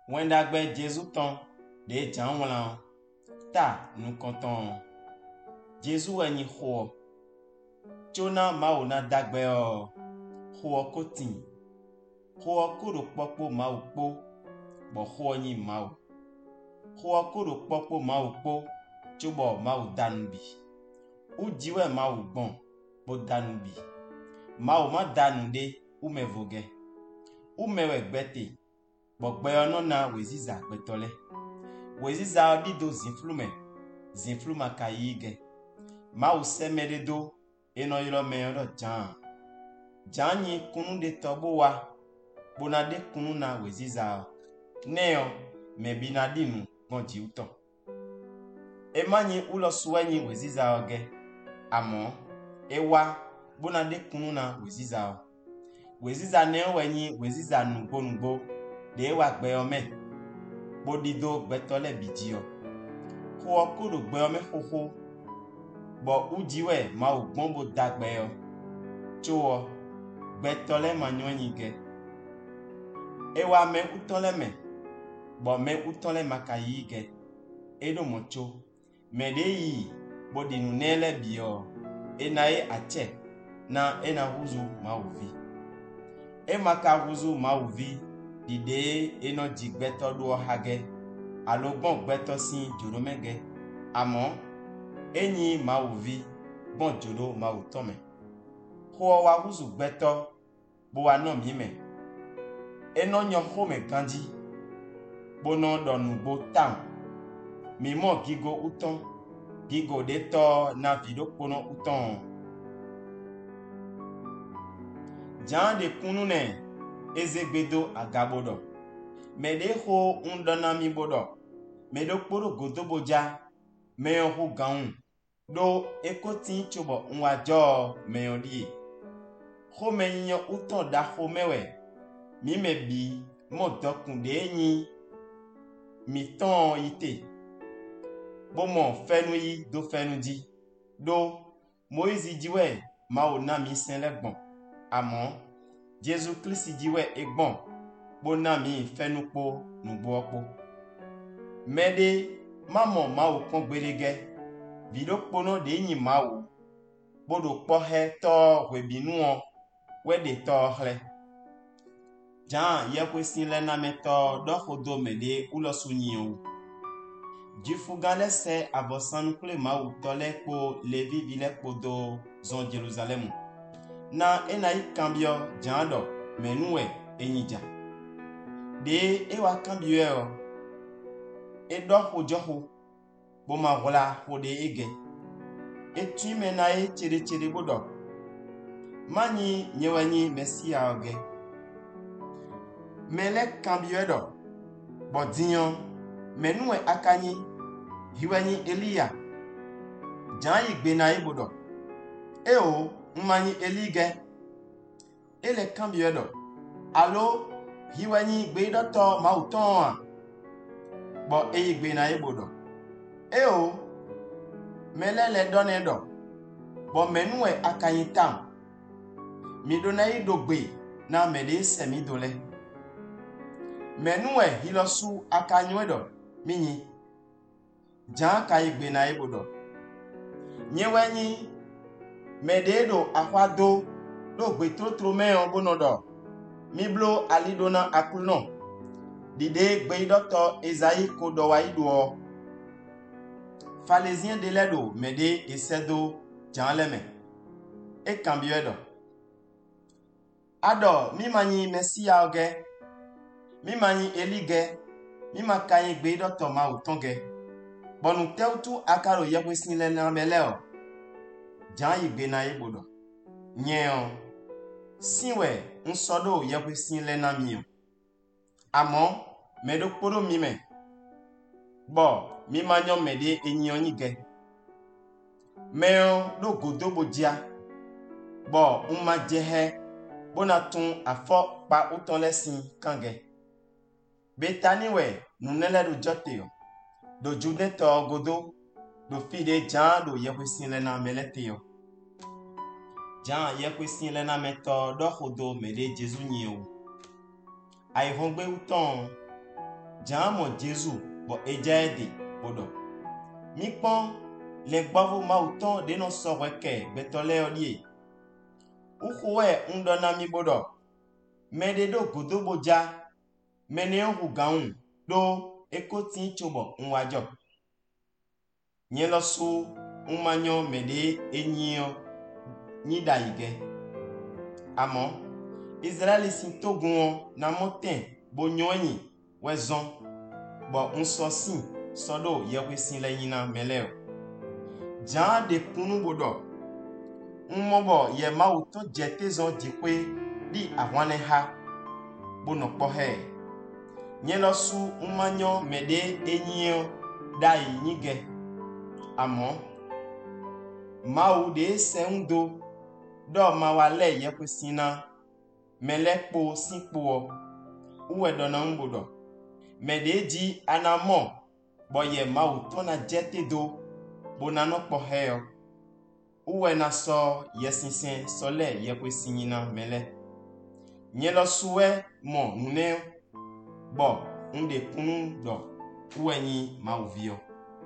Wenda gbe Jésus ton de Jean wala ta nu konton. Jésus eni ho. Chona mao na dagbe o. Ho kotin. Ho kuro popo mao po. Bo ho ni mao. Ho kuro popo mao po. Chobo mao danubi. Ujiwe mao bon. Bo danubi. Mao ma danude ume voge. Umewe gbete. Bo gbeyono na weziza gbetole. Weziza dido zinflume kayige. Mao semede do eno yilo meyoro jan. Jan yi kunu de tobo wa. Bona de kunu na weziza. Neo mebina dinu gonji uto. Emanyi ulo suwenyi weziza oge. Amo ewa bona de kunu na weziza. Weziza neo wenyi weziza nugbo. De wa gbeyome. Bodido gbetole bidio. Ho kuro gbeyome hoho. Bo ujiwe ma ugbombo dagbeyo. Chowo gbetole manyonyige. Ewa me utole me. Bo me utole makayige. Edo mocho. Mede yi bodinu nele biyo. Enae ache. Na ena huzu ma uvi. Emaka huzu ma uvi. Dide eno jigbeto do hage. Alogbon gbeto si joromege. Amo enyi ma uvi. Bon joro ma utome. Ho wa huzu gbeto. Bo wa no mime. Eno nyo home ganji. Bono donugbo tam. Mimo gigo uton. Gigo deto na vido kono uton. Jan de kunu ne. Ezegbedo agabodo. Mede ho undona mi bodo. Medo kporo godo boja. Meyo hu gaun. Do ekoti chobo nwa jo meyo die. Ho menyo uton da ho mewe. Mi mebi mo dokun de enyi. Mi ton ite. Bomo fenu yi do fenu di. Do Moïse diwe ma ona mi sen legbon. Amo Jésus Christ diwe egbon. Bona mi fenu po nugbo opo. Mede mamo ma o kon gberege. Vido pono de enyi ma o. Bodo pohe to webinu o. Wede to hle. Jan yekwe sinle na meto do hodo mede ulo sunyi o. Jifugale se avosan kle ma o tole po levi vile po do zon Jerusalem. Na enai kambio jando menue enyija. De ewa kambio o. Edo hojoho. Boma wala hode ege. Etu menae chere bodo. Mani nyewanyi mesia oge. Mele kambio edo. Bodinyon. Menue akanyi. Hiwanyi Elia. Janyi gbenae bodo. Eo mmanyi elige. Ele kambio edo. Alo hiwanyi gbedo to mauton. Bo eyi gbenae bodo. Eo melele donedo. Bo menue akanyi tam. Midonai dogbe na mede semi dole. Menue hilosu akanyedo minyi. Jan kai gbenae bodo. Nyewenyi mededo akwado do gbe trotro meyon bonodo. Miblo alidona akulno. Dide gbe doto Esaïe kodo wa ido. Falezien de ledo mede esedo janleme. E kambio edo. Ado mimanyi mesia oge. Mimanyi elige. Mimakanyi gbe doto ma utonge. Bonu teutu akaro yekwe sinle na meleo. Jan yigbe na ibodo. Nyeon. Sinwe nsodo yekwe sinle na miyo. Amo medo kporo mime. Bo mimanyo mede enyonyige. Meyo do godo bojia. Bo jehe. Bona tun afo pa uton lesin kange. Betani we nunele do jote yo. Do jude to godo. Do fide jan do yekwe sinle na melete yo. Jan yekwe sinle na meto do hodo mede Jesu nyewo. Aivongbe uton. Jamo Jésus bo ejaede bodo. Mi pon le gbavo ma uton de no soreke betole olie. Uhuwe undona mi bodo. Mede do godo boja. Mene ohu gaun do ekoti chobo nwajo. Nyelosu umanyo mede enyio nida ige. Amo Israeli sin togun na moten bo nyonyi wezon bo unsosin sodo yewe sin leyina meleo. Jan de kunu bodo. Mmobo ye ma uton jete zon dikwe di ahwane ha bono pohe. Nyelosu umanyo mede enyio dai nyige. Amo Mau de seundo do ma wale yewe sina melekpo sinpo uwe dona mbodo. Mede ji anamo boye ma utona jete do bonano poheo. Uwe na so yesinsen sole yewe sinina mele. Nyelo suwe mo nune bo unde kunu do uwe ni ma uvio.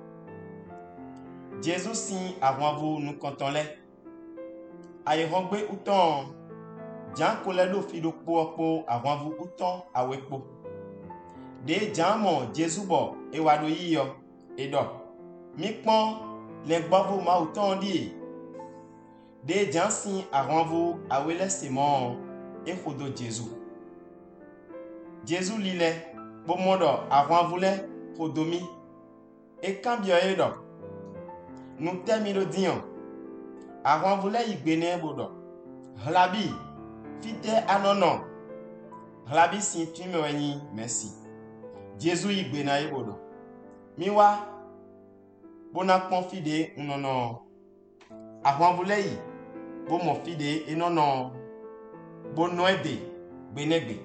Jésus sin avonvo nous contonle. Aye hongbe uton. Jan koledo fido po avonvo uton awekpo. De jamo Jésus bo ewado yiyo edo. Mikpon le gbavo ma uton di. De jan sin avonvo awele semon ekodo Jésus. Jésus lile bomodo avonvole kodomi. E kambio edo. Nous terminons dion. Avant vous les igbene bodo. Hlabi fite anono. Hlabi si tu me weni merci. Jésus igbena e bodo. Miwa bona confide unono. Avant vous les bo mo fide enono. Bono ede benegbe.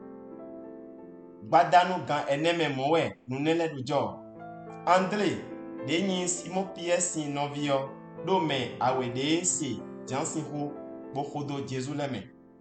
Badanu gan eneme mowe nunele dojo. André Denyi Simon Pierre sin novio do me awede si jansi ho bokodo Jésus leme.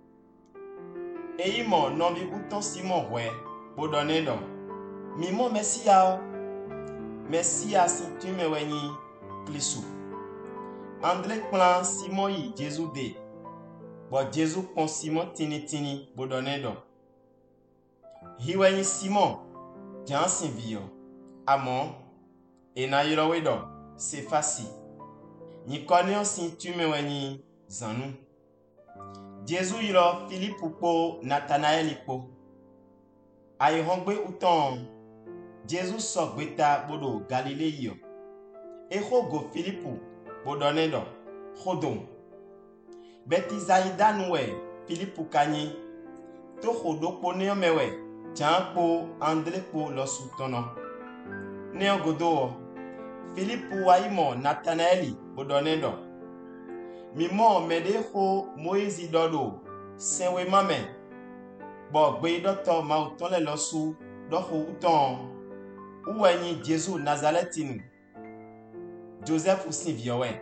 Eimo novi uton Simon we bodonedo. Mimo Messia si tu me weni plisu. André plan Simon yi Jésus de. Bo Jésus pon Simon tini bodonedo. Hiweni Simon jansi vio. Amon et na yiro wedo c'est facile. Ni connais si tu me weni zanu. Jésus yiro Philippe po Nathanael po. Ayi hongbe uton. Jésus sogbeta bodo Galilée yo. E go Philippe bodonedo hodon. Beti zaidanwe Philippe kanyi. To hodo po neomewe. Jan po André po losutono. Neogodo Philippe waimo Nathanaeli bodonedo. Mimo mede ho Moïse dodo senwe mame. Bo gbe doto ma utonle losu do ho uton. Uwenyi Jésus Nazaretinu. Joseph usin viowe.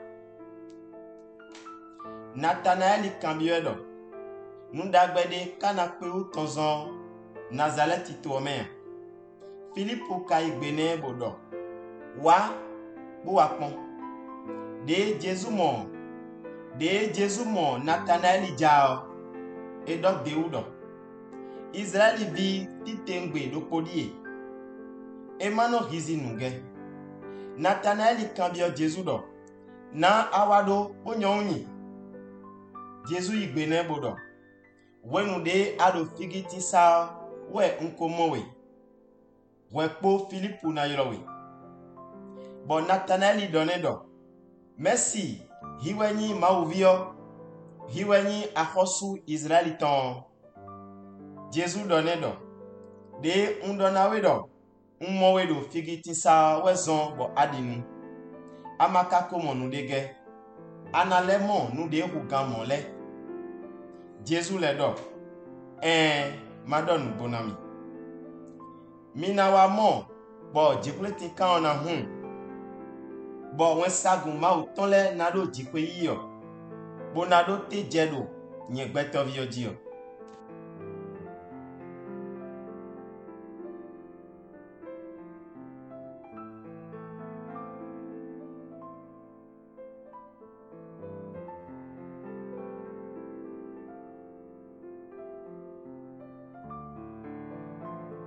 Nathanaeli kambioedo. Nundagbede kana pe utonzon Nazareti to ome. Philippe ka igbene bodo. Wa bo apon. De Jésus mo Nathanael jao. E dok de udo. Israeli vi titengbe do podie. Emano gizi nuge. Nathanael kambio Jésus do. Na awado onyonyi. Jésus igbene bodo. Wenu de ado figiti sa we nkomowe. Wekpo Philippe na yirowe. Bo Nathanael donedo. Merci. Hiwenyi mauvio. Hiwenyi akosu Israeliton. Jésus donedo. De undonawedo. Unmowedo figiti sa wezon bo adinu. Amakako monu dege. Analemo nu de hugamon le. Jésus le do. Madon bonami. Minawa mo bo jikuleti ka ona hun. Bo wen sagun ma utonle nado jikwe yiyo. Bo nado te jedo nyegbeto vio dio.